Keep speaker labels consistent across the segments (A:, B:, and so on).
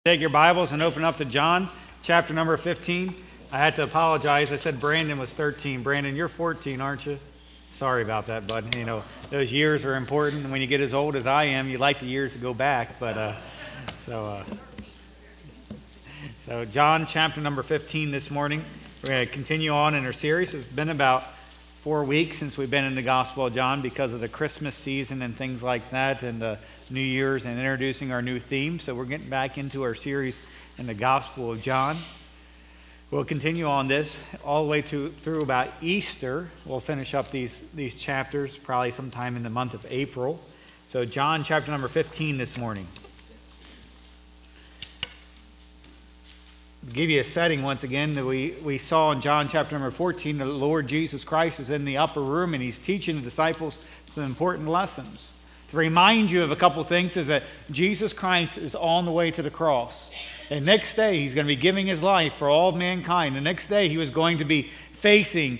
A: Take your Bibles and open up to John, chapter number 15. I had to apologize. I said Brandon was 13. Brandon, you're 14, aren't you? Sorry about that, bud. You know, those years are important. When you get as old as I am, you like the years to go back. So John, chapter number 15 this morning. We're going to continue on in our series. It's been about 4 weeks since we've been in the Gospel of John because of the Christmas season and things like that, and the New Year's and introducing our new theme. So we're getting back into our series in the Gospel of John. We'll continue on this all the way through about Easter. We'll finish up these chapters probably sometime in the month of April. So John chapter number 15 this morning. To give you a setting once again that we saw in John chapter number 14, the Lord Jesus Christ is in the upper room and he's teaching the disciples some important lessons. To remind you of a couple things is that Jesus Christ is on the way to the cross. And next day he's going to be giving his life for all of mankind. The next day he was going to be facing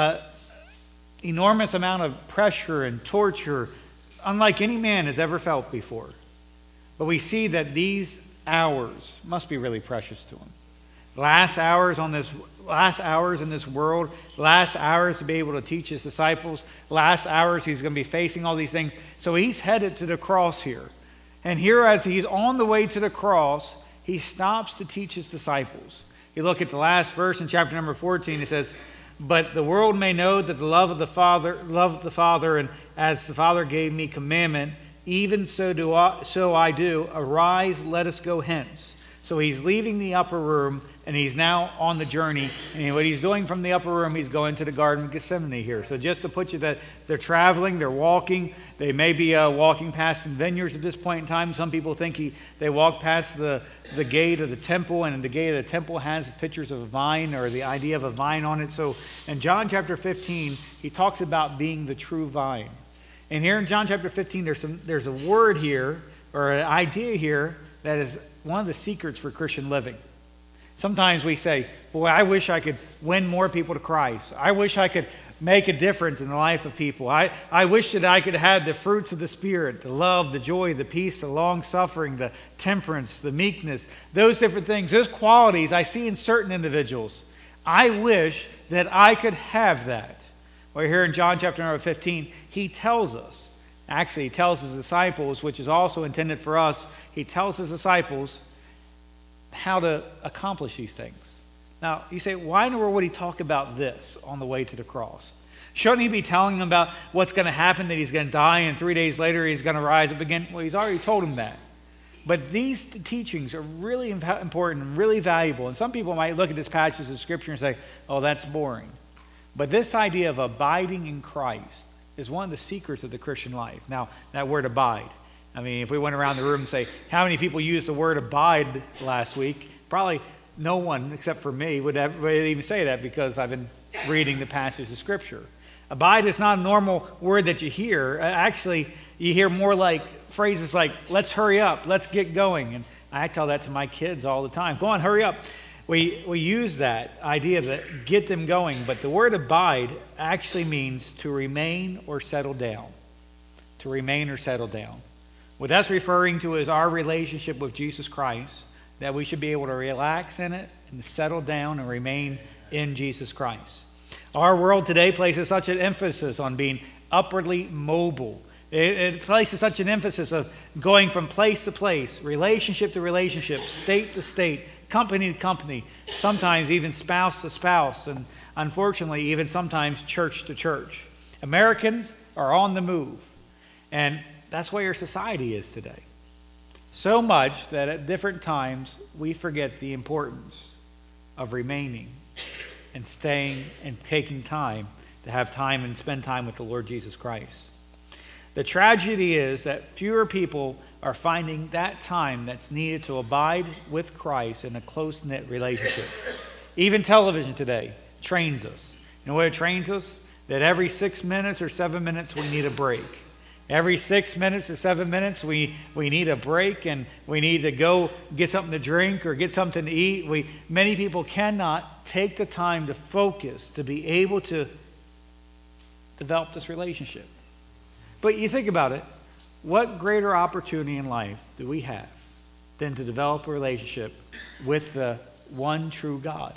A: enormous amount of pressure and torture unlike any man has ever felt before. But we see that these hours must be really precious to him. Last hours in this world, last hours to be able to teach his disciples, last hours he's going to be facing all these things. So he's headed to the cross here. And here as he's on the way to the cross, he stops to teach his disciples. You look at the last verse in chapter number 14, it says, "But the world may know that the love of the Father, and as the Father gave me commandment, even so I do. Arise, let us go hence." So he's leaving the upper room and he's now on the journey. And what he's doing from the upper room, he's going to the Garden of Gethsemane here. So just to put you that they're traveling, they're walking. They may be walking past some vineyards at this point in time. Some people think they walk past the gate of the temple, and the gate of the temple has pictures of a vine or the idea of a vine on it. So in John chapter 15, he talks about being the true vine. And here in John chapter 15, there's a word here or an idea here that is one of the secrets for Christian living. Sometimes we say, boy, I wish I could win more people to Christ. I wish I could make a difference in the life of people. I wish that I could have the fruits of the Spirit, the love, the joy, the peace, the long-suffering, the temperance, the meekness, those different things, those qualities I see in certain individuals. I wish that I could have that. Well, here in John chapter number 15, he tells us, actually he tells his disciples, which is also intended for us, he tells his disciples how to accomplish these things. Now, you say, why in the world would he talk about this on the way to the cross? Shouldn't he be telling them about what's going to happen, that he's going to die and 3 days later he's going to rise up again? Well, he's already told them that. But these teachings are really important and really valuable. And some people might look at this passage of Scripture and say, oh, that's boring. But this idea of abiding in Christ is one of the secrets of the Christian life. Now, that word abide. I mean, if we went around the room and say, how many people used the word abide last week? Probably no one except for me would even say that because I've been reading the passages of Scripture. Abide is not a normal word that you hear. Actually, you hear more like phrases like, let's hurry up, let's get going. And I tell that to my kids all the time. Go on, hurry up. We use that idea to get them going. But the word abide actually means to remain or settle down. To remain or settle down. What that's referring to is our relationship with Jesus Christ, that we should be able to relax in it and settle down and remain in Jesus Christ. Our world today places such an emphasis on being upwardly mobile. It places such an emphasis of going from place to place, relationship to relationship, state to state, company to company, sometimes even spouse to spouse, and unfortunately even sometimes church to church. Americans are on the move, and that's where your society is today. So much that at different times we forget the importance of remaining and staying and taking time to have time and spend time with the Lord Jesus Christ. The tragedy is that fewer people are finding that time that's needed to abide with Christ in a close-knit relationship. Even television today trains us. You know what it trains us? That every 6 minutes or 7 minutes we need a break. Every 6 minutes to 7 minutes, we need a break and we need to go get something to drink or get something to eat. Many people cannot take the time to focus to be able to develop this relationship. But you think about it, what greater opportunity in life do we have than to develop a relationship with the one true God?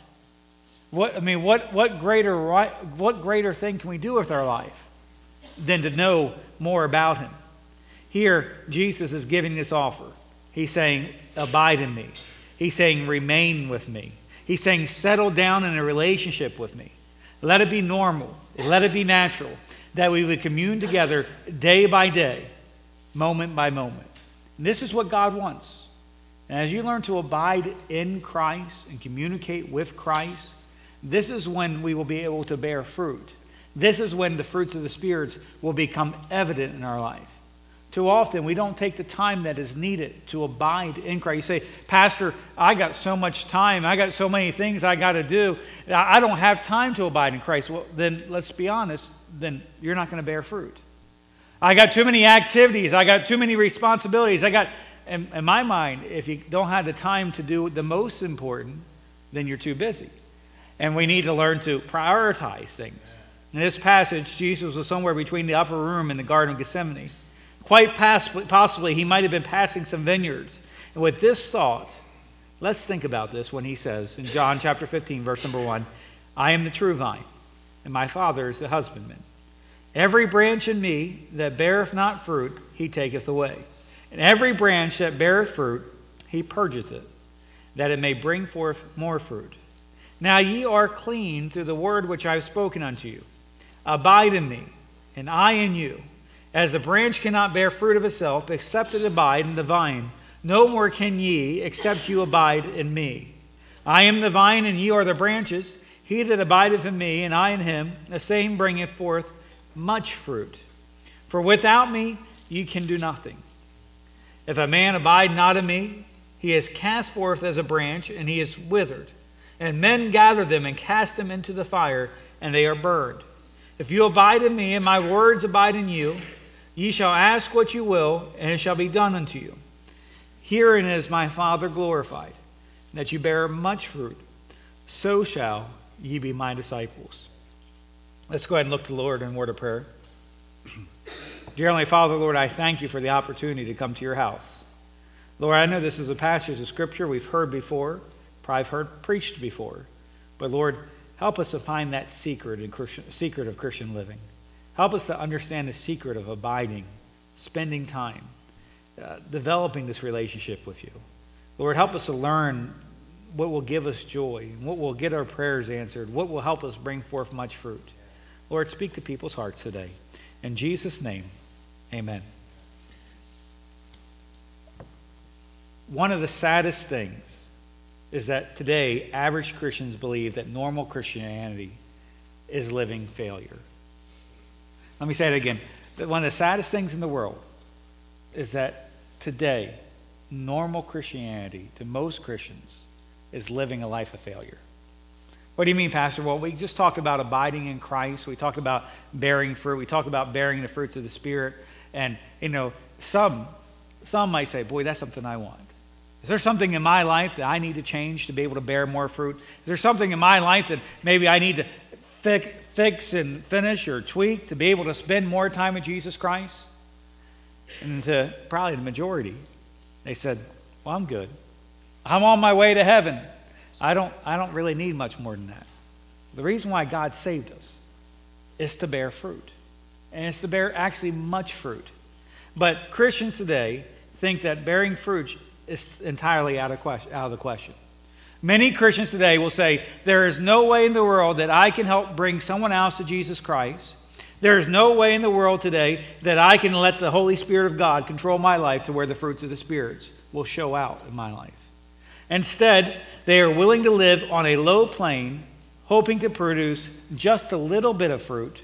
A: What greater thing can we do with our life than to know more about him? Here, Jesus is giving this offer. He's saying, abide in me. He's saying, remain with me. He's saying, settle down in a relationship with me. Let it be normal. Let it be natural. That we would commune together day by day, moment by moment. And this is what God wants. And as you learn to abide in Christ and communicate with Christ, this is when we will be able to bear fruit. This is when the fruits of the Spirit will become evident in our life. Too often, we don't take the time that is needed to abide in Christ. You say, Pastor, I got so much time. I got so many things I got to do. I don't have time to abide in Christ. Well, then let's be honest. Then you're not going to bear fruit. I got too many activities. I got too many responsibilities. In my mind, if you don't have the time to do the most important, then you're too busy. And we need to learn to prioritize things. In this passage, Jesus was somewhere between the upper room and the Garden of Gethsemane. Quite possibly, he might have been passing some vineyards. And with this thought, let's think about this when he says in John chapter 15, verse number 1, I am the true vine, and my Father is the husbandman. Every branch in me that beareth not fruit, he taketh away. And every branch that beareth fruit, he purgeth it, that it may bring forth more fruit. Now ye are clean through the word which I have spoken unto you. Abide in me, and I in you. As the branch cannot bear fruit of itself, except it abide in the vine, no more can ye, except you abide in me. I am the vine, and ye are the branches. He that abideth in me, and I in him, the same bringeth forth much fruit. For without me ye can do nothing. If a man abide not in me, he is cast forth as a branch, and he is withered. And men gather them and cast them into the fire, and they are burned. If you abide in me, and my words abide in you, ye shall ask what you will, and it shall be done unto you. Herein is my Father glorified, that you bear much fruit. So shall ye be my disciples. Let's go ahead and look to the Lord in a word of prayer. Dear Heavenly Father, Lord, I thank you for the opportunity to come to your house. Lord, I know this is a passage of Scripture we've heard before, probably heard preached before. But Lord, help us to find that secret of Christian living. Help us to understand the secret of abiding, spending time, developing this relationship with you. Lord, help us to learn what will give us joy, what will get our prayers answered, what will help us bring forth much fruit. Lord, speak to people's hearts today. In Jesus' name, amen. One of the saddest things is that today, average Christians believe that normal Christianity is living failure. Let me say it again. One of the saddest things in the world is that today, normal Christianity to most Christians is living a life of failure. What do you mean, Pastor? Well, we just talked about abiding in Christ. We talked about bearing fruit. We talked about bearing the fruits of the Spirit. And, some might say, boy, that's something I want. Is there something in my life that I need to change to be able to bear more fruit? Is there something in my life that maybe I need to fix and finish or tweak to be able to spend more time with Jesus Christ? And to probably the majority, they said, well, I'm good. I'm on my way to heaven. I don't really need much more than that. The reason why God saved us is to bear fruit. And it's to bear actually much fruit. But Christians today think that bearing fruit is entirely out of the question. Many Christians today will say, there is no way in the world that I can help bring someone else to Jesus Christ. There is no way in the world today that I can let the Holy Spirit of God control my life to where the fruits of the Spirit will show out in my life. Instead, they are willing to live on a low plane, hoping to produce just a little bit of fruit.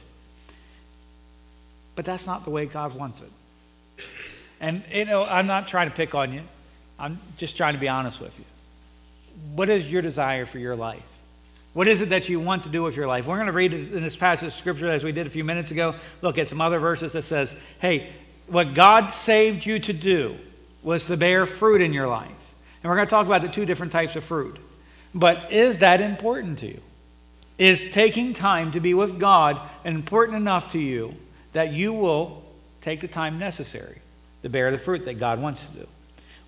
A: But that's not the way God wants it. And, I'm not trying to pick on you. I'm just trying to be honest with you. What is your desire for your life? What is it that you want to do with your life? We're going to read in this passage of Scripture as we did a few minutes ago. Look at some other verses that says, hey, what God saved you to do was to bear fruit in your life. And we're going to talk about the two different types of fruit. But is that important to you? Is taking time to be with God important enough to you that you will take the time necessary to bear the fruit that God wants to do?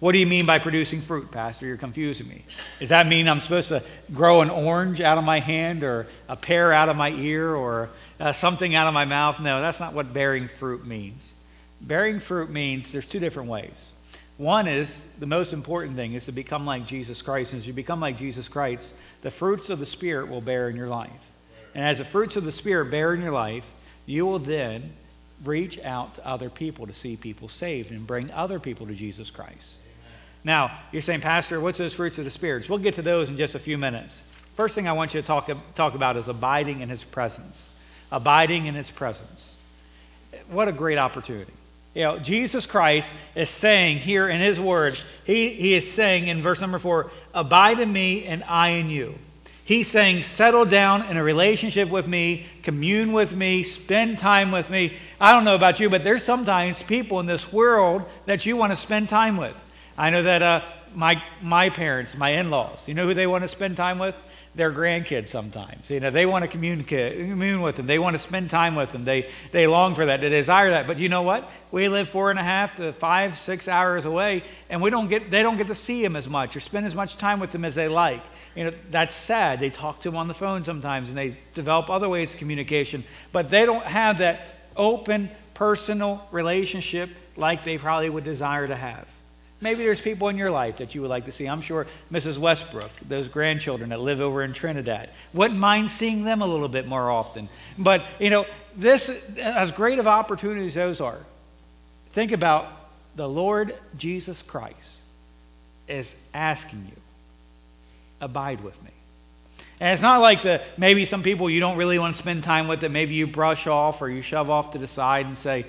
A: What do you mean by producing fruit, Pastor? You're confusing me. Does that mean I'm supposed to grow an orange out of my hand or a pear out of my ear or something out of my mouth? No, that's not what bearing fruit means. Bearing fruit means there's two different ways. One is, the most important thing is to become like Jesus Christ. As you become like Jesus Christ, the fruits of the Spirit will bear in your life. And as the fruits of the Spirit bear in your life, you will then reach out to other people to see people saved and bring other people to Jesus Christ. Now, you're saying, Pastor, what's those fruits of the Spirit? We'll get to those in just a few minutes. First thing I want you to talk about is abiding in His presence. Abiding in His presence. What a great opportunity. You know, Jesus Christ is saying here in His Word, He is saying in verse number 4, abide in me and I in you. He's saying, settle down in a relationship with me, commune with me, spend time with me. I don't know about you, but there's sometimes people in this world that you want to spend time with. I know that my parents, my in-laws, you know who they want to spend time with? Their grandkids sometimes. You know, they want to commune with them. They want to spend time with them. They long for that. They desire that. But you know what? We live 4.5 to 5, 6 hours away, and they don't get to see them as much or spend as much time with them as they like. You know, that's sad. They talk to them on the phone sometimes, and they develop other ways of communication. But they don't have that open, personal relationship like they probably would desire to have. Maybe there's people in your life that you would like to see. I'm sure Mrs. Westbrook, those grandchildren that live over in Trinidad, wouldn't mind seeing them a little bit more often. But, you know, this, as great of opportunities those are, think about the Lord Jesus Christ is asking you, abide with me. And it's not like maybe some people you don't really want to spend time with that maybe you brush off or you shove off to the side and say,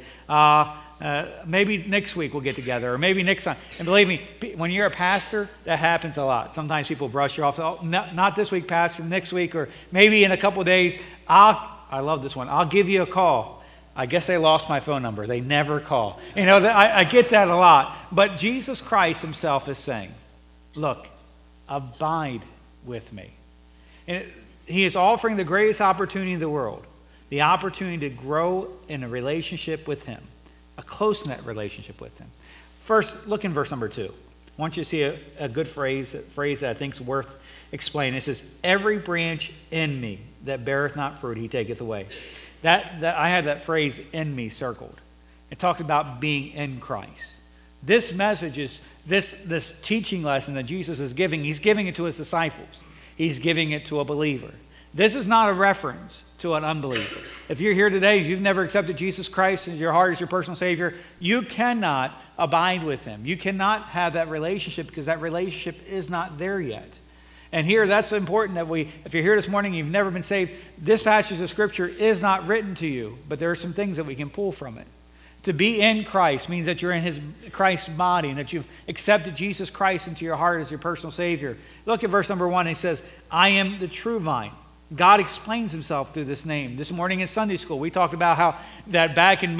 A: maybe next week we'll get together, or maybe next time. And believe me, when you're a pastor, that happens a lot. Sometimes people brush you off. Oh, not this week, Pastor, next week, or maybe in a couple of days. I love this one. I'll give you a call. I guess they lost my phone number. They never call. You know, I get that a lot. But Jesus Christ Himself is saying, look, abide with me. And He is offering the greatest opportunity in the world, the opportunity to grow in a relationship with Him. A close-knit relationship with Him. First, look in verse number 2. I want you to see a good phrase that I think is worth explaining. It says, every branch in me that beareth not fruit, He taketh away. That I had that phrase, in me, circled. It talked about being in Christ. This message is, this teaching lesson that Jesus is giving, He's giving it to His disciples. He's giving it to a believer. This is not a reference to an unbeliever. If you're here today, if you've never accepted Jesus Christ as your heart as your personal Savior, you cannot abide with Him. You cannot have that relationship because that relationship is not there yet. And here, that's important that if you're here this morning and you've never been saved, this passage of Scripture is not written to you, but there are some things that we can pull from it. To be in Christ means that you're in Christ's body and that you've accepted Jesus Christ into your heart as your personal Savior. Look at verse number 1. It says, I am the true vine. God explains Himself through this name. This morning in Sunday school, we talked about how that back in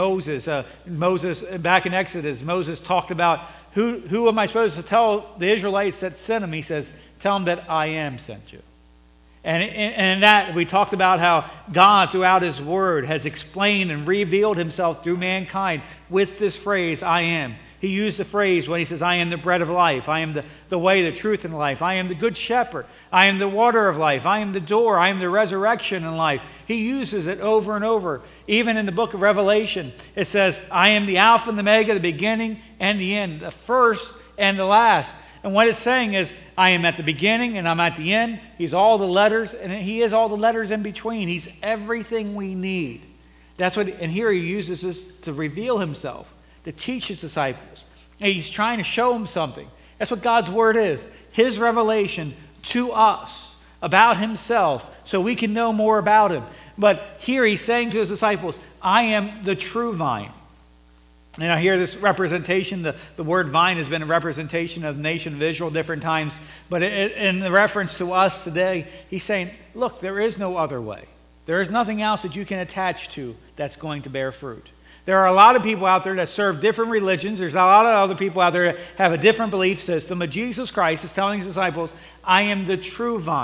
A: back in Exodus, Moses talked about who am I supposed to tell the Israelites that sent Him? He says, tell them that I am sent you. And in that, we talked about how God, throughout His Word, has explained and revealed Himself through mankind with this phrase, I am. He used the phrase when He says, I am the bread of life. I am the way, the truth, and life. I am the good shepherd. I am the water of life. I am the door. I am the resurrection and life. He uses it over and over. Even in the book of Revelation, it says, I am the Alpha and the Omega, the beginning and the end, the first and the last. And what it's saying is, I am at the beginning and I'm at the end. He's all the letters, and He is all the letters in between. He's everything we need. And here He uses this to reveal Himself, to teach His disciples. And He's trying to show them something. That's what God's Word is. His revelation to us about Himself so we can know more about Him. But here He's saying to His disciples, I am the true vine. And I hear this representation, the word vine has been a representation of the nation of Israel different times. But in the reference to us today, He's saying, look, there is no other way. There is nothing else that you can attach to that's going to bear fruit. There are a lot of people out there that serve different religions. There's a lot of other people out there that have a different belief system. But Jesus Christ is telling His disciples, I am the true vine.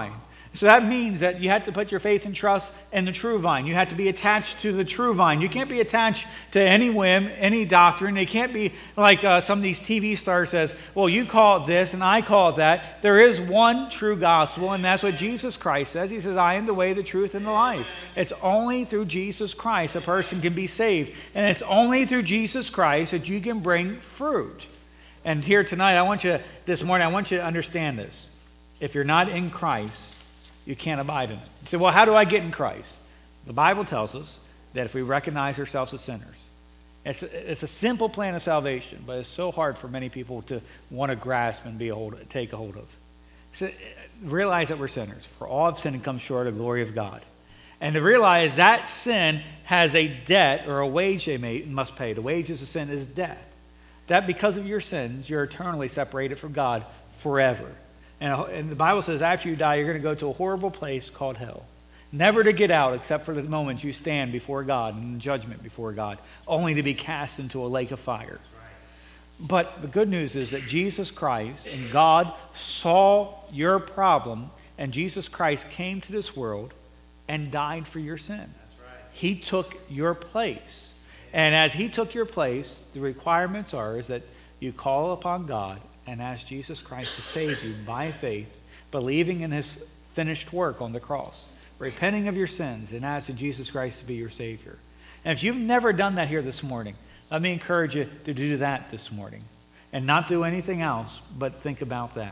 A: So that means that you have to put your faith and trust in the true vine. You have to be attached to the true vine. You can't be attached to any whim, any doctrine. It can't be like some of these TV stars says, well, you call it this and I call it that. There is one true gospel, and that's what Jesus Christ says. He says, I am the way, the truth, and the life. It's only through Jesus Christ a person can be saved. And it's only through Jesus Christ that you can bring fruit. And here tonight, this morning, I want you to understand this. If you're not in Christ, you can't abide in it. You say, well, how do I get in Christ? The Bible tells us that if we recognize ourselves as sinners, it's a simple plan of salvation, but it's so hard for many people to want to grasp and take a hold of. So realize that we're sinners. For all have sinned and come short of the glory of God. And to realize that sin has a debt or a wage they must pay. The wages of sin is death. That because of your sins, you're eternally separated from God forever. And the Bible says after you die, you're going to go to a horrible place called hell. Never to get out except for the moment you stand before God and in judgment before God, only to be cast into a lake of fire. But the good news is that Jesus Christ and God saw your problem, and Jesus Christ came to this world and died for your sin. He took your place. And as he took your place, the requirements is that you call upon God and ask Jesus Christ to save you by faith, believing in his finished work on the cross, repenting of your sins, and asking Jesus Christ to be your Savior. And if you've never done that here this morning, let me encourage you to do that this morning and not do anything else but think about that.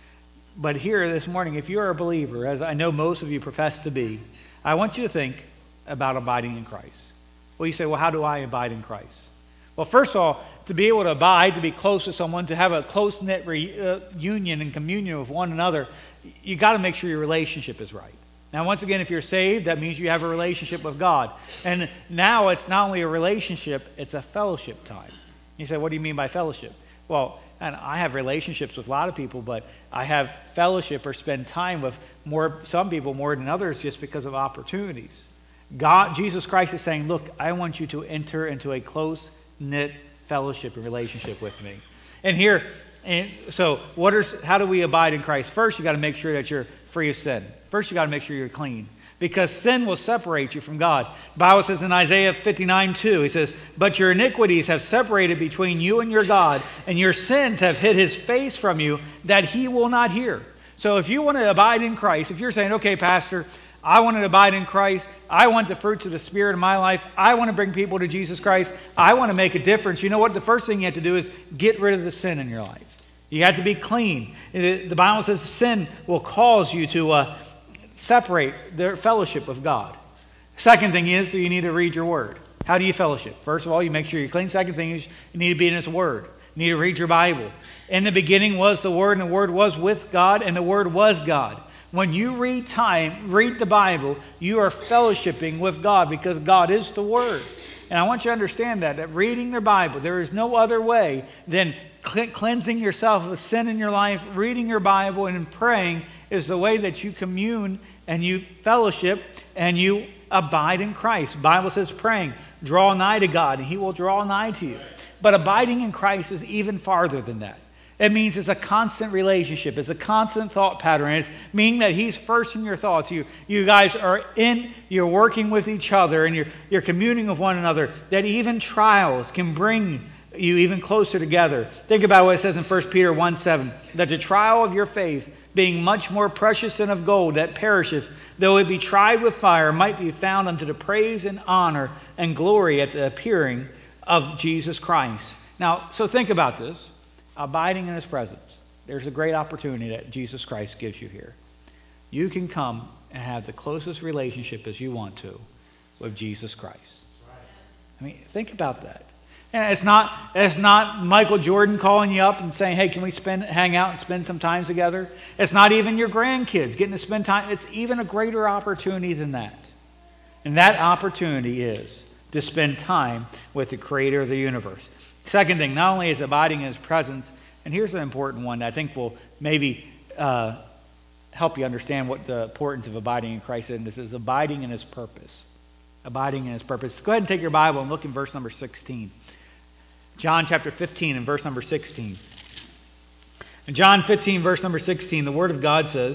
A: But here this morning, if you're a believer, as I know most of you profess to be, I want you to think about abiding in Christ. Well, you say, well, how do I abide in Christ? Well, first of all, to be able to abide, to be close to someone, to have a close-knit union and communion with one another, you got to make sure your relationship is right. Now, once again, if you're saved, that means you have a relationship with God. And now it's not only a relationship, it's a fellowship time. You say, what do you mean by fellowship? Well, and I have relationships with a lot of people, but I have fellowship or spend time with some people more than others just because of opportunities. Jesus Christ is saying, look, I want you to enter into a close-knit fellowship and relationship with me. So how do we abide in Christ? First, you got to make sure that you're free of sin. First, you got to make sure you're clean, because sin will separate you from God. The Bible says in Isaiah 59:2, he says, but your iniquities have separated between you and your God, and your sins have hid his face from you, that he will not hear. So if you want to abide in Christ, if you're saying, okay, Pastor, I want to abide in Christ. I want the fruits of the Spirit in my life. I want to bring people to Jesus Christ. I want to make a difference. You know what? The first thing you have to do is get rid of the sin in your life. You have to be clean. The Bible says sin will cause you to separate their fellowship with God. Second thing is, you need to read your Word. How do you fellowship? First of all, you make sure you're clean. Second thing is, you need to be in His Word. You need to read your Bible. In the beginning was the Word, and the Word was with God, and the Word was God. When you read the Bible, you are fellowshipping with God because God is the Word. And I want you to understand that reading the Bible, there is no other way than cleansing yourself of sin in your life. Reading your Bible and praying is the way that you commune and you fellowship and you abide in Christ. The Bible says praying, draw nigh to God and he will draw nigh to you. But abiding in Christ is even farther than that. It means it's a constant relationship. It's a constant thought pattern. It's meaning that he's first in your thoughts. You guys you're working with each other and you're communing with one another. That even trials can bring you even closer together. Think about what it says in 1 Peter 1:7. That the trial of your faith, being much more precious than of gold that perisheth, though it be tried with fire, might be found unto the praise and honor and glory at the appearing of Jesus Christ. Now, so think about this. Abiding in his presence. There's a great opportunity that Jesus Christ gives you here. You can come and have the closest relationship as you want to with Jesus Christ. I mean, think about that. And it's not Michael Jordan calling you up and saying, hey, can we hang out and spend some time together? It's not even your grandkids getting to spend time. It's even a greater opportunity than that. And that opportunity is to spend time with the creator of the universe. Second thing, not only is abiding in his presence, and here's an important one that I think will maybe help you understand what the importance of abiding in Christ is. And this is abiding in his purpose. Abiding in his purpose. Go ahead and take your Bible and look in verse number 16. John chapter 15 and verse number 16. In John 15, verse number 16, the Word of God says,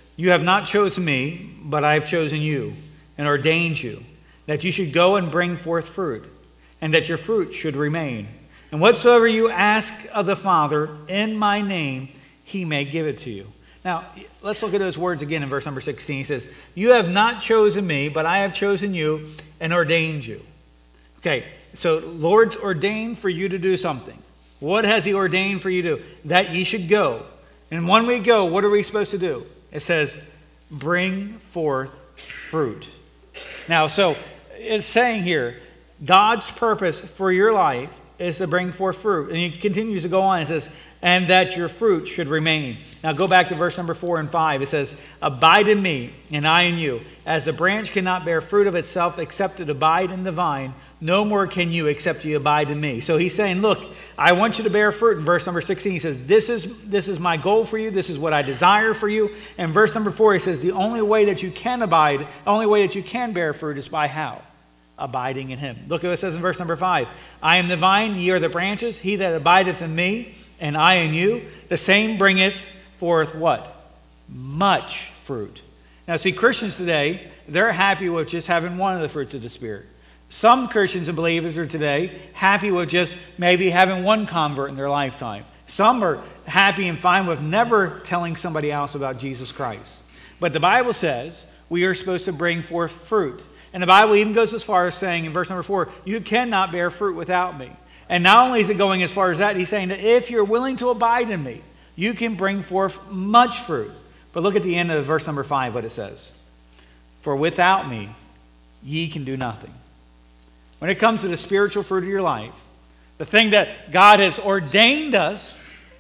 A: "You have not chosen me, but I have chosen you and ordained you, that you should go and bring forth fruit, and that your fruit should remain. And whatsoever you ask of the Father in my name, he may give it to you." Now, let's look at those words again in verse number 16. He says, "You have not chosen me, but I have chosen you and ordained you." Okay, so Lord's ordained for you to do something. What has he ordained for you to do? That ye should go. And when we go, what are we supposed to do? It says, bring forth fruit. Now, so it's saying here, God's purpose for your life is to bring forth fruit. And he continues to go on. It says, "And that your fruit should remain." Now go back to verse number 4 and 5. It says, "Abide in me, and I in you. As the branch cannot bear fruit of itself except it abide in the vine, no more can you except you abide in me." So he's saying, look, I want you to bear fruit. In verse number 16, he says, this is my goal for you. This is what I desire for you. And verse number 4, he says, the only way that you can abide, the only way that you can bear fruit is by how? Abiding in him. Look at what it says in verse number 5. "I am the vine, ye are the branches. He that abideth in me, and I in you, the same bringeth forth" what? Much fruit. Now see, Christians today, they're happy with just having one of the fruits of the Spirit. Some Christians and believers are today happy with just maybe having one convert in their lifetime. Some are happy and fine with never telling somebody else about Jesus Christ. But the Bible says we are supposed to bring forth fruit. And the Bible even goes as far as saying in verse number 4, "You cannot bear fruit without me." And not only is it going as far as that, he's saying that if you're willing to abide in me, you can bring forth much fruit. But look at the end of verse number 5, what it says. "For without me, ye can do nothing." When it comes to the spiritual fruit of your life, the thing that God has ordained us,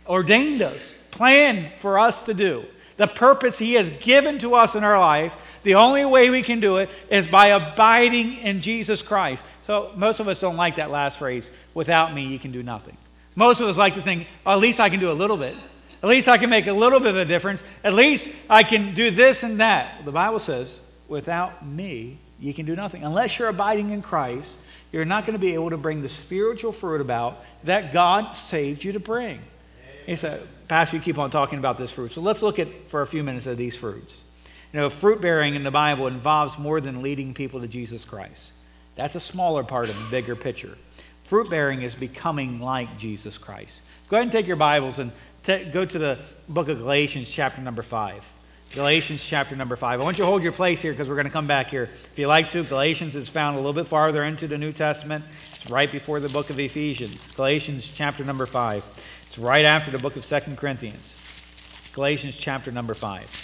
A: planned for us to do, the purpose he has given to us in our life, the only way we can do it is by abiding in Jesus Christ. So most of us don't like that last phrase, "Without me, you can do nothing." Most of us like to think, "Oh, at least I can do a little bit. At least I can make a little bit of a difference. At least I can do this and that." Well, the Bible says, "Without me, you can do nothing." Unless you're abiding in Christ, you're not going to be able to bring the spiritual fruit about that God saved you to bring. He said, "Pastor, you keep on talking about this fruit." So let's look at, for a few minutes, at these fruits. You know, fruit bearing in the Bible involves more than leading people to Jesus Christ. That's a smaller part of the bigger picture. Fruit bearing is becoming like Jesus Christ. Go ahead and take your Bibles and go to the book of Galatians chapter number 5. Galatians chapter number 5. I want you to hold your place here because we're going to come back here. If you like to, Galatians is found a little bit farther into the New Testament. It's right before the book of Ephesians. Galatians chapter number 5. It's right after the book of 2 Corinthians. Galatians chapter number 5.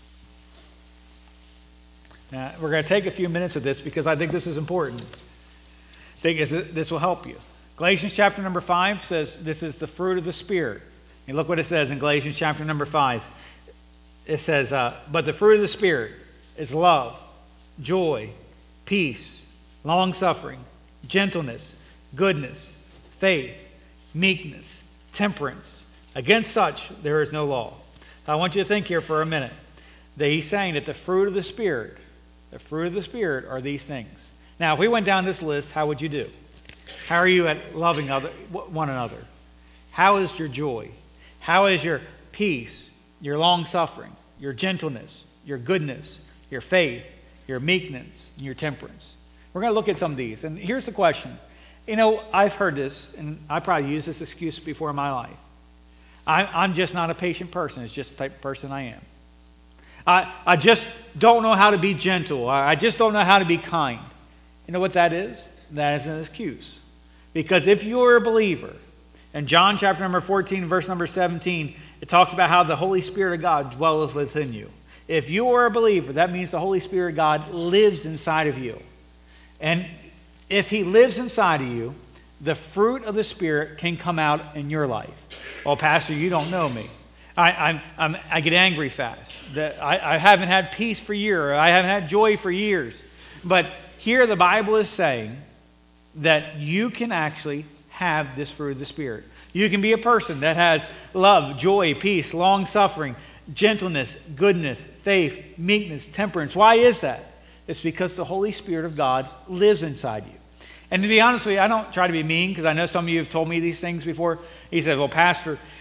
A: Now, we're going to take a few minutes of this because I think this is important. I think this will help you. Galatians chapter number 5 says this is the fruit of the Spirit. And look what it says in Galatians chapter number 5. It says, "But the fruit of the Spirit is love, joy, peace, long-suffering, gentleness, goodness, faith, meekness, temperance. Against such there is no law." I want you to think here for a minute that he's saying that the fruit of the Spirit are these things. Now, if we went down this list, how would you do? How are you at loving one another? How is your joy? How is your peace, your long-suffering, your gentleness, your goodness, your faith, your meekness, and your temperance? We're going to look at some of these. And here's the question. You know, I've heard this, and I probably used this excuse before in my life. I'm just not a patient person. It's just the type of person I am. I just don't know how to be gentle. I just don't know how to be kind. You know what that is? That is an excuse. Because if you're a believer, in John chapter number 14, verse number 17, it talks about how the Holy Spirit of God dwelleth within you. If you are a believer, that means the Holy Spirit of God lives inside of you. And if he lives inside of you, the fruit of the Spirit can come out in your life. "Well, Pastor, you don't know me. I get angry fast. I haven't had peace for years. I haven't had joy for years." But here the Bible is saying that you can actually have this fruit of the Spirit. You can be a person that has love, joy, peace, long-suffering, gentleness, goodness, faith, meekness, temperance. Why is that? It's because the Holy Spirit of God lives inside you. And to be honest with you, I don't try to be mean because I know some of you have told me these things before. He said, "Well, Pastor,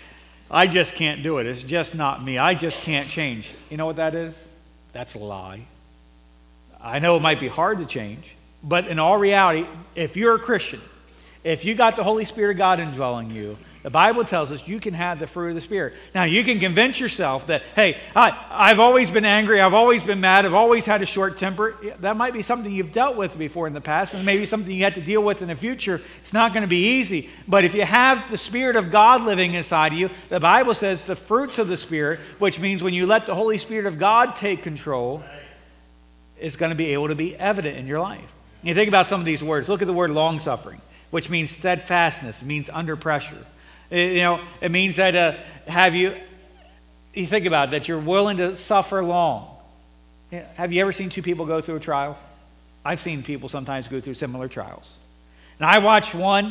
A: I just can't do it. It's just not me. I just can't change. You know what that is? That's a lie. I know it might be hard to change, but in all reality, if you're a Christian, if you got the Holy Spirit of God indwelling you, the Bible tells us you can have the fruit of the Spirit. Now, you can convince yourself that, hey, I've always been angry, I've always been mad, I've always had a short temper. That might be something you've dealt with before in the past, and maybe something you have to deal with in the future. It's not going to be easy. But if you have the Spirit of God living inside of you, the Bible says the fruits of the Spirit, which means when you let the Holy Spirit of God take control, is going to be able to be evident in your life. You think about some of these words. Look at the word long-suffering, which means steadfastness. It means under pressure. It means that you think about it, that you're willing to suffer long. Have you ever seen two people go through a trial? I've seen people sometimes go through similar trials. And I watched one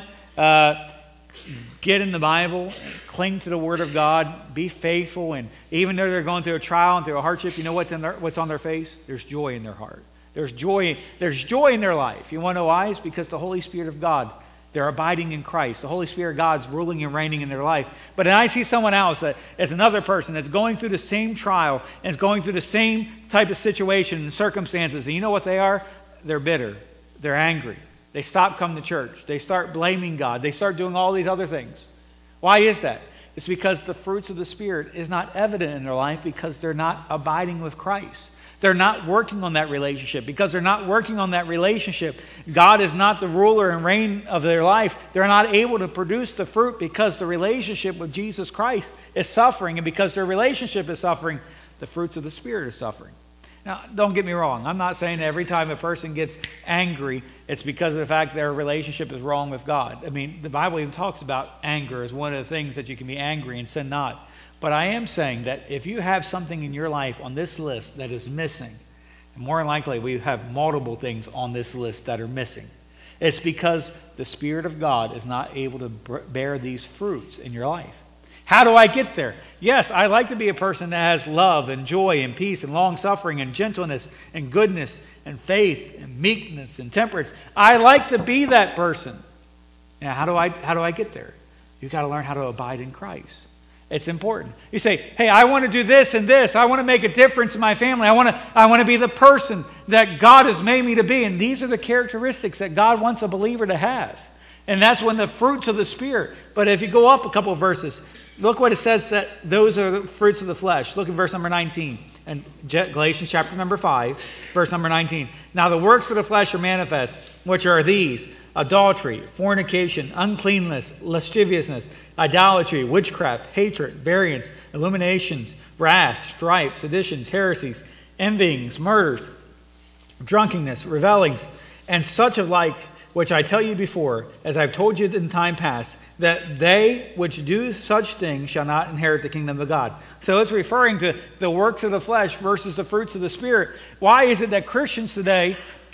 A: get in the Bible, cling to the Word of God, be faithful, and even though they're going through a trial and through a hardship, you know what's on their face? There's joy in their heart. There's joy in their life. You want to know why? It's because the Holy Spirit of God, they're abiding in Christ. The Holy Spirit of God's ruling and reigning in their life. But then I see someone else that is another person that's going through the same trial and is going through the same type of situation and circumstances. And you know what they are? They're bitter. They're angry. They stop coming to church. They start blaming God. They start doing all these other things. Why is that? It's because the fruits of the Spirit is not evident in their life because they're not abiding with Christ. They're not working on that relationship. Because they're not working on that relationship, God is not the ruler and reign of their life. They're not able to produce the fruit because the relationship with Jesus Christ is suffering. And because their relationship is suffering, the fruits of the Spirit is suffering. Now, don't get me wrong. I'm not saying that every time a person gets angry, it's because of the fact their relationship is wrong with God. I mean, the Bible even talks about anger as one of the things that you can be angry and sin not. But I am saying that if you have something in your life on this list that is missing, and more than likely we have multiple things on this list that are missing, it's because the Spirit of God is not able to bear these fruits in your life. How do I get there? Yes, I like to be a person that has love and joy and peace and long-suffering and gentleness and goodness and faith and meekness and temperance. I like to be that person. Now, how do I get there? You've got to learn how to abide in Christ. It's important. You say, hey, I want to do this and this. I want to make a difference in my family. I want to be the person that God has made me to be. And these are the characteristics that God wants a believer to have. And that's when the fruits of the Spirit. But if you go up a couple of verses, look what it says that those are the fruits of the flesh. Look at verse number 19. And Galatians chapter number 5, verse number 19. Now the works of the flesh are manifest, which are these: adultery, fornication, uncleanness, lasciviousness, idolatry, witchcraft, hatred, variance, illuminations, wrath, strife, seditions, heresies, envyings, murders, drunkenness, revellings, and such of like, which I tell you before, as I've told you in time past, that they which do such things shall not inherit the kingdom of God. So it's referring to the works of the flesh versus the fruits of the Spirit. Why is it that Christians today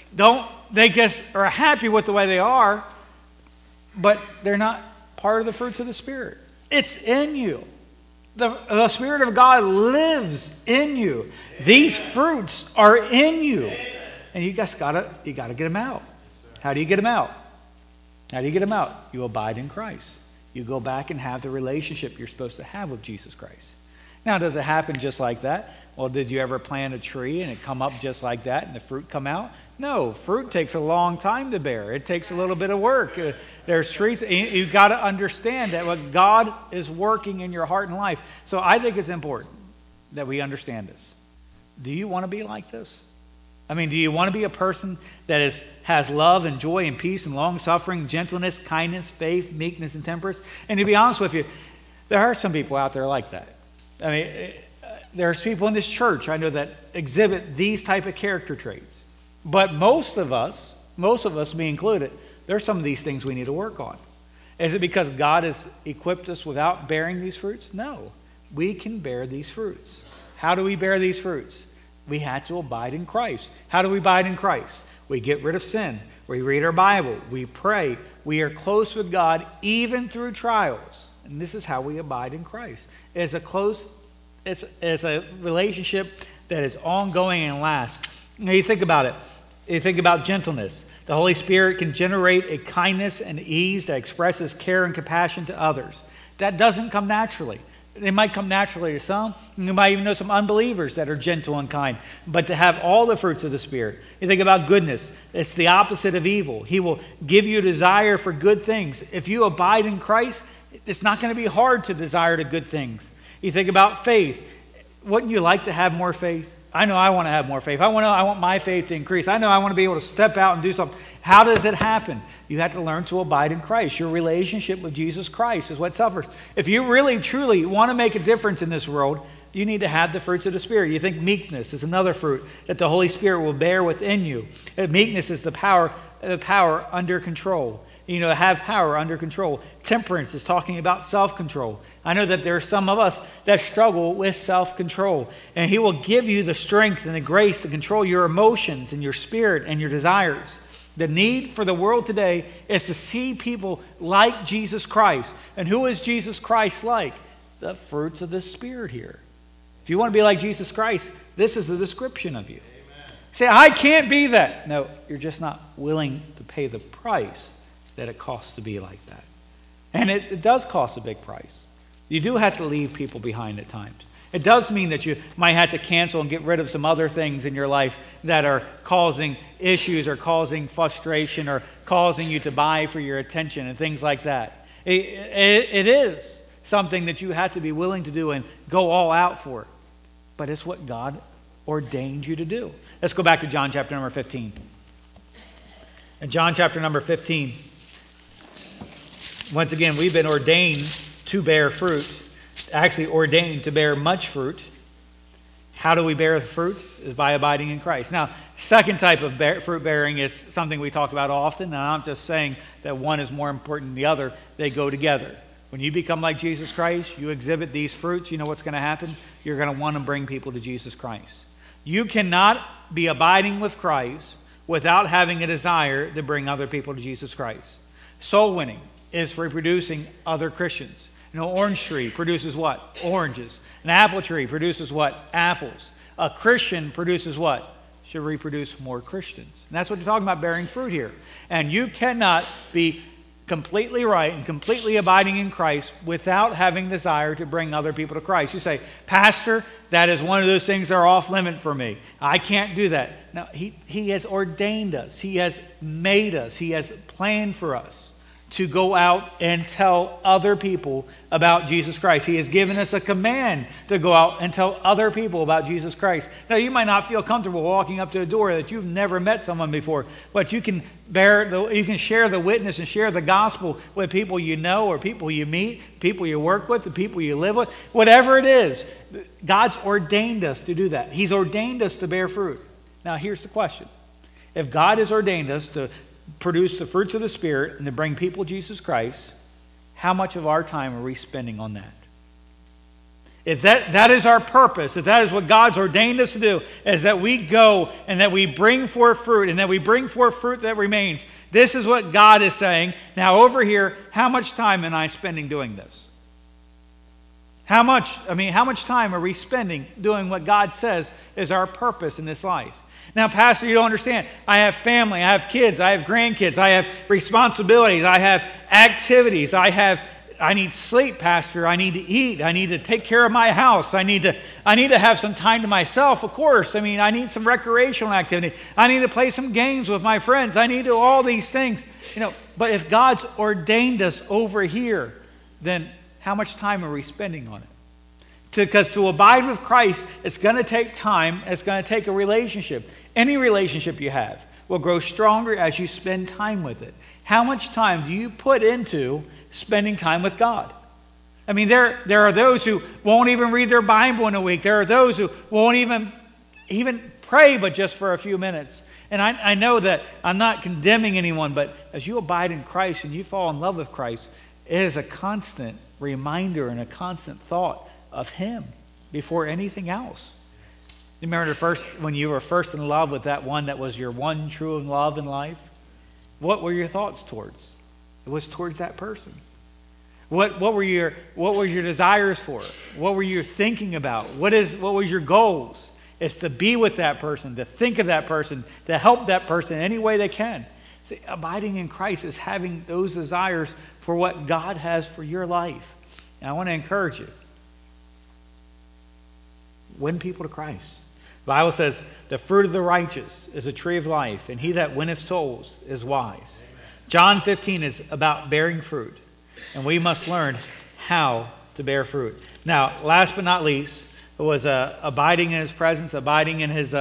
A: they just are happy with the way they are, but they're not part of the fruits of the Spirit? It's in you. The Spirit of God lives in you. These fruits are in you. And you gotta get them out. How do you get them out? How do you get them out? You abide in Christ. You go back and have the relationship you're supposed to have with Jesus Christ. Now, does it happen just like that? Well, did you ever plant a tree and it come up just like that and the fruit come out? No, fruit takes a long time to bear. It takes a little bit of work. There's trees. You've got to understand that what God is working in your heart and life. So I think it's important that we understand this. Do you want to be like this? I mean, do you want to be a person that has love and joy and peace and long-suffering, gentleness, kindness, faith, meekness, and temperance? And to be honest with you, there are some people out there like that. I mean, there's people in this church I know that exhibit these type of character traits. But most of us, me included, there's some of these things we need to work on. Is it because God has equipped us without bearing these fruits? No. We can bear these fruits. How do we bear these fruits? We had to abide in Christ. How do we abide in Christ? We get rid of sin. We read our Bible. We pray. We are close with God even through trials. And this is how we abide in Christ. It's a relationship that is ongoing and lasts. Now you think about it. You think about gentleness. The Holy Spirit can generate a kindness and ease that expresses care and compassion to others. That doesn't come naturally. They might come naturally to some. You might even know some unbelievers that are gentle and kind. But to have all the fruits of the Spirit. You think about goodness. It's the opposite of evil. He will give you a desire for good things. If you abide in Christ, it's not going to be hard to desire the good things. You think about faith. Wouldn't you like to have more faith? I know I want to have more faith. I want my faith to increase. I know I want to be able to step out and do something. How does it happen? You have to learn to abide in Christ. Your relationship with Jesus Christ is what suffers. If you really, truly want to make a difference in this world, you need to have the fruits of the Spirit. You think meekness is another fruit that the Holy Spirit will bear within you. Meekness is the power under control. Have power under control. Temperance is talking about self-control. I know that there are some of us that struggle with self-control. And He will give you the strength and the grace to control your emotions and your spirit and your desires. The need for the world today is to see people like Jesus Christ. And who is Jesus Christ like? The fruits of the Spirit here. If you want to be like Jesus Christ, this is the description of you. Amen. Say, I can't be that. No, you're just not willing to pay the price that it costs to be like that. And it does cost a big price. You do have to leave people behind at times. It does mean that you might have to cancel and get rid of some other things in your life that are causing issues or causing frustration or causing you to vie for your attention and things like that. It is something that you have to be willing to do and go all out for. But it's what God ordained you to do. Let's go back to John chapter number 15. In John chapter number 15, once again, we've been ordained to bear fruit. Actually ordained to bear much fruit. How do we bear the fruit? Is by abiding in Christ. Now, second type of fruit bearing is something we talk about often, and I'm just saying that one is more important than the other. They go together. When you become like Jesus Christ, you exhibit these fruits, you know what's going to happen? You're going to want to bring people to Jesus Christ. You cannot be abiding with Christ without having a desire to bring other people to Jesus Christ. Soul winning is reproducing other Christians. An orange tree produces what? Oranges. An apple tree produces what? Apples. A Christian produces what? Should reproduce more Christians. And that's what they're talking about, bearing fruit here. And you cannot be completely right and completely abiding in Christ without having desire to bring other people to Christ. You say, Pastor, that is one of those things that are off limit for me. I can't do that. No, he has ordained us. He has made us. He has planned for us to go out and tell other people about Jesus Christ. He has given us a command to go out and tell other people about Jesus Christ. Now, you might not feel comfortable walking up to a door that you've never met someone before, but you can share the witness and share the gospel with people you know or people you meet, people you work with, the people you live with, whatever it is. God's ordained us to do that. He's ordained us to bear fruit. Now, here's the question. If God has ordained us to produce the fruits of the Spirit and to bring people to Jesus Christ, how much of our time are we spending on that? If that is our purpose, if that is what God's ordained us to do, is that we go and that we bring forth fruit and that we bring forth fruit that remains. This is what God is saying. Now over here, how much time am I spending doing this? How much time are we spending doing what God says is our purpose in this life? Now, Pastor, you don't understand. I have family, I have kids, I have grandkids, I have responsibilities, I have activities, I need sleep, Pastor. I need to eat. I need to take care of my house. I need to have some time to myself, of course. I need some recreational activity. I need to play some games with my friends. I need to do all these things. But if God's ordained us over here, then how much time are we spending on it? Because to abide with Christ, it's going to take time. It's going to take a relationship. Any relationship you have will grow stronger as you spend time with it. How much time do you put into spending time with God? There are those who won't even read their Bible in a week. There are those who won't even pray, but just for a few minutes. And I know that I'm not condemning anyone, but as you abide in Christ and you fall in love with Christ, it is a constant reminder and a constant thought of Him before anything else. You remember when you were first in love with that one that was your one true love in life? What were your thoughts towards? It was towards that person. What were your desires for? What were you thinking about? What was your goals? It's to be with that person, to think of that person, to help that person any way they can. See, abiding in Christ is having those desires for what God has for your life. And I want to encourage you. Win people to Christ. The Bible says, the fruit of the righteous is a tree of life, and he that winneth souls is wise. Amen. John 15 is about bearing fruit, and we must learn how to bear fruit. Now, last but not least, it was abiding in his presence, abiding in his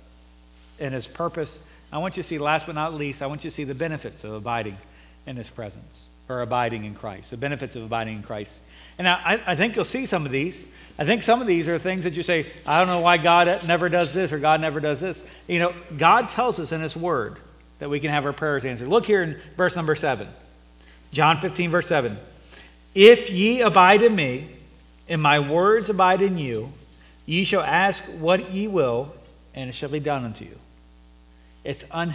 A: purpose. I want you to see, last but not least, I want you to see the benefits of abiding in his presence, or abiding in Christ, the benefits of abiding in Christ. And now, I think you'll see some of these. I think some of these are things that you say, I don't know why God never does this or God never does this. You know, God tells us in his word that we can have our prayers answered. Look here in verse number 7. John 15, verse 7. If ye abide in me, and my words abide in you, ye shall ask what ye will, and it shall be done unto you. It's an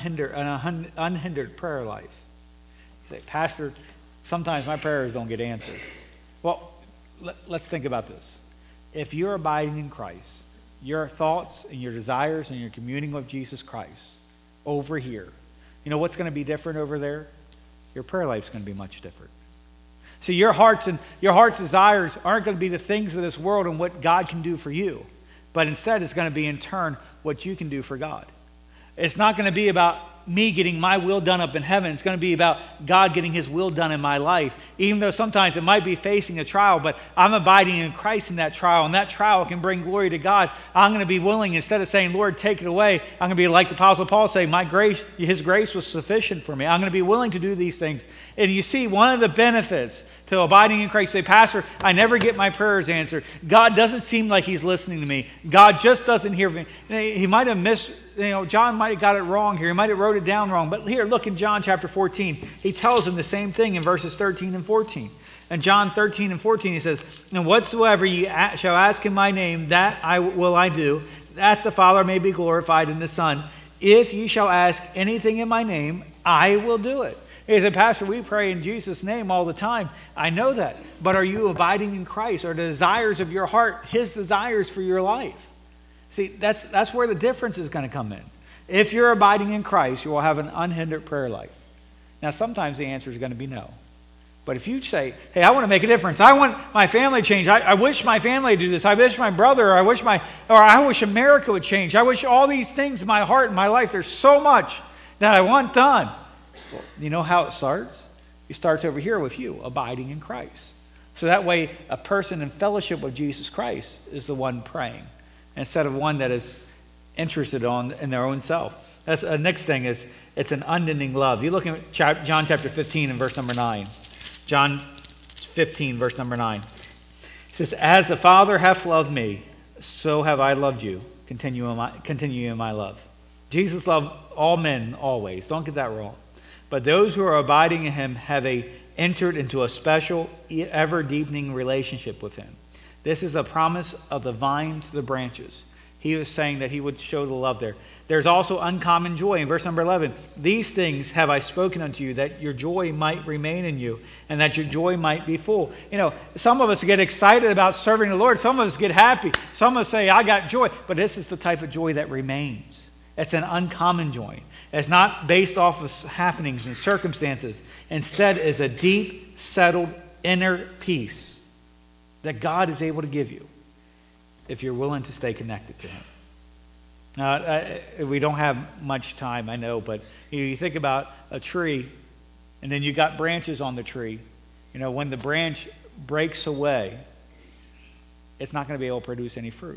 A: unhindered prayer life. You say, Pastor, sometimes my prayers don't get answered. Well, let's think about this. If you're abiding in Christ, your thoughts and your desires and your communing with Jesus Christ over here, you know what's going to be different over there? Your prayer life's going to be much different. See, your heart's desires aren't going to be the things of this world and what God can do for you, but instead it's going to be in turn what you can do for God. It's not going to be about me getting my will done up in heaven. It's going to be about God getting his will done in my life. Even though sometimes it might be facing a trial, but I'm abiding in Christ in that trial, and that trial can bring glory to God. I'm going to be willing, instead of saying, Lord, take it away, I'm going to be like the Apostle Paul saying, my grace, his grace was sufficient for me. I'm going to be willing to do these things. And you see, one of the benefits to abiding in Christ, say, Pastor, I never get my prayers answered. God doesn't seem like he's listening to me. God just doesn't hear me. He might have missed, John might have got it wrong here. He might have wrote it down wrong. But here, look in John chapter 14. He tells him the same thing in verses 13 and 14. In John 13 and 14, he says, and whatsoever ye shall ask in my name, that will I do, that the Father may be glorified in the Son. If ye shall ask anything in my name, I will do it. He said, Pastor, we pray in Jesus' name all the time. I know that. But are you abiding in Christ? Are the desires of your heart his desires for your life? See, that's where the difference is going to come in. If you're abiding in Christ, you will have an unhindered prayer life. Now, sometimes the answer is going to be no. But if you say, hey, I want to make a difference. I want my family to change. I wish my family to do this. I wish my brother, or I wish America would change. I wish all these things in my heart and my life. There's so much that I want done. Well, you know how it starts? It starts over here with you, abiding in Christ. So that way, a person in fellowship with Jesus Christ is the one praying, instead of one that is interested in their own self. That's the next thing is it's an unending love. You look at John chapter 15 and verse number 9. John 15, verse number 9. It says, as the Father hath loved me, so have I loved you. Continue in my love. Jesus loved all men always. Don't get that wrong. But those who are abiding in him have entered into a special, ever-deepening relationship with him. This is a promise of the vine to the branches. He was saying that he would show the love there. There's also uncommon joy. In verse number 11, these things have I spoken unto you, that your joy might remain in you, and that your joy might be full. You know, some of us get excited about serving the Lord. Some of us get happy. Some of us say, I got joy. But this is the type of joy that remains. It's an uncommon joy. It's not based off of happenings and circumstances. Instead, it's a deep, settled, inner peace that God is able to give you if you're willing to stay connected to him. Now, we don't have much time, I know, but you think about a tree, and then you got branches on the tree. You know, when the branch breaks away, it's not going to be able to produce any fruit.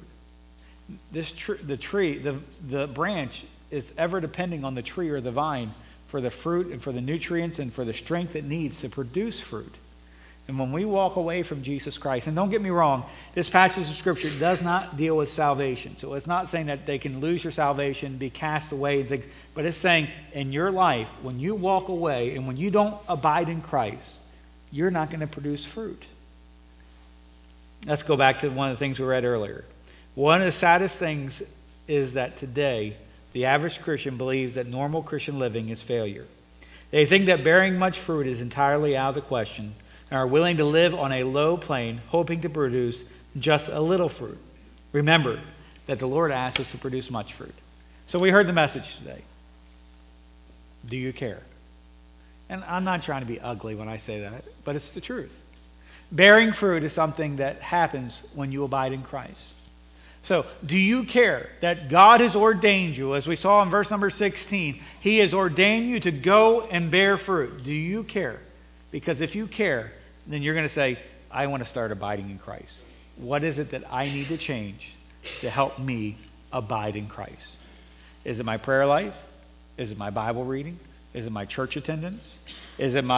A: The branch is ever depending on the tree or the vine for the fruit and for the nutrients and for the strength it needs to produce fruit. And when we walk away from Jesus Christ, and don't get me wrong, this passage of Scripture does not deal with salvation. So it's not saying that they can lose your salvation, be cast away, but it's saying in your life, when you walk away and when you don't abide in Christ, you're not going to produce fruit. Let's go back to one of the things we read earlier. One of the saddest things is that today, the average Christian believes that normal Christian living is failure. They think that bearing much fruit is entirely out of the question, and are willing to live on a low plane, hoping to produce just a little fruit. Remember that the Lord asks us to produce much fruit. So we heard the message today. Do you care? And I'm not trying to be ugly when I say that, but it's the truth. Bearing fruit is something that happens when you abide in Christ. So, do you care that God has ordained you, as we saw in verse number 16, He has ordained you to go and bear fruit? Do you care? Because if you care, then you're going to say, I want to start abiding in Christ. What is it that I need to change to help me abide in Christ? Is it my prayer life? Is it my Bible reading? Is it my church attendance? Is it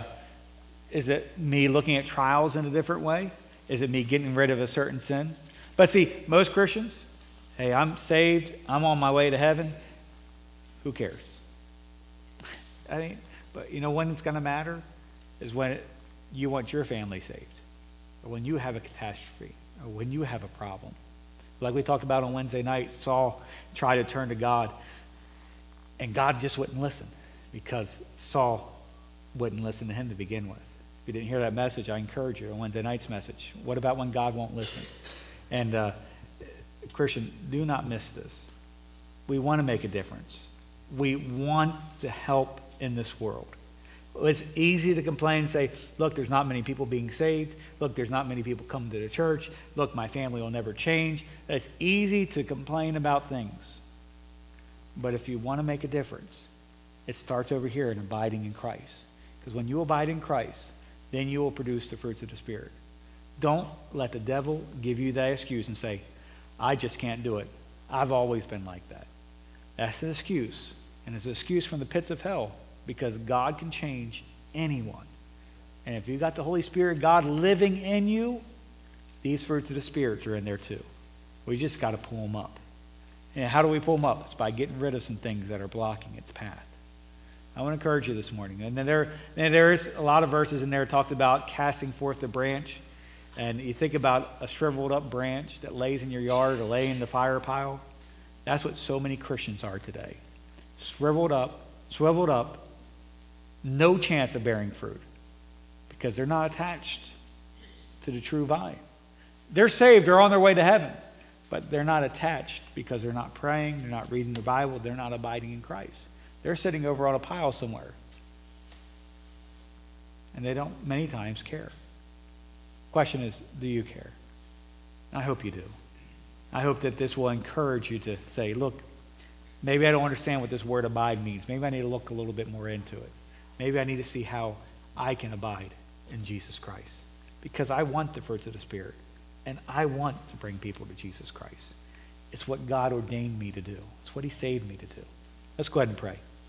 A: me looking at trials in a different way? Is it me getting rid of a certain sin? But see, most Christians, hey, I'm saved, I'm on my way to heaven. Who cares? I mean, but you know when it's going to matter? Is when you want your family saved. Or when you have a catastrophe. Or when you have a problem. Like we talked about on Wednesday night, Saul tried to turn to God. And God just wouldn't listen. Because Saul wouldn't listen to him to begin with. If you didn't hear that message, I encourage you on Wednesday night's message. What about when God won't listen? And Christian, do not miss this. We want to make a difference. We want to help in this world. It's easy to complain and say, look, there's not many people being saved. Look, there's not many people coming to the church. Look, my family will never change. It's easy to complain about things. But if you want to make a difference, it starts over here in abiding in Christ. Because when you abide in Christ, then you will produce the fruits of the Spirit. Don't let the devil give you that excuse and say, I just can't do it. I've always been like that. That's an excuse. And it's an excuse from the pits of hell because God can change anyone. And if you got the Holy Spirit, God living in you, these fruits of the Spirit are in there too. We just got to pull them up. And how do we pull them up? It's by getting rid of some things that are blocking its path. I want to encourage you this morning. And then there is a lot of verses in there that talks about casting forth the branch. And you think about a shriveled up branch that lays in your yard or lay in the fire pile. That's what so many Christians are today. Shriveled up, no chance of bearing fruit because they're not attached to the true vine. They're saved, they're on their way to heaven, but they're not attached because they're not praying, they're not reading the Bible, they're not abiding in Christ. They're sitting over on a pile somewhere. And they don't many times care. Question is, do you care? I hope you do. I hope that this will encourage you to say, look, maybe I don't understand what this word abide means. Maybe I need to look a little bit more into it. Maybe I need to see how I can abide in Jesus Christ. Because I want the fruits of the Spirit. And I want to bring people to Jesus Christ. It's what God ordained me to do. It's what He saved me to do. Let's go ahead and pray.